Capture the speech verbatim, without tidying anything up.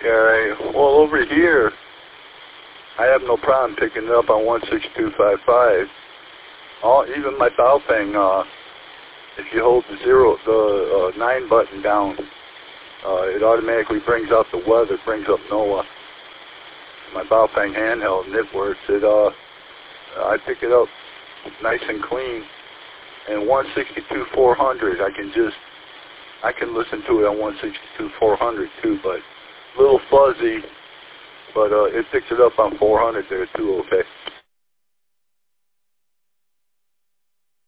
Yeah, well, over here, I have no problem picking it up on one sixty-two point five five. All, even my Baofeng, uh, if you hold the zero, the uh, nine button down, uh, it automatically brings out the weather, brings up NOAA. My Baofeng handheld, and it works. It, uh, I pick it up nice and clean. And one sixty-two four hundred, I can just, I can listen to it on one sixty-two four hundred too, but a little fuzzy, but uh, it picks it up on four hundred there too, okay.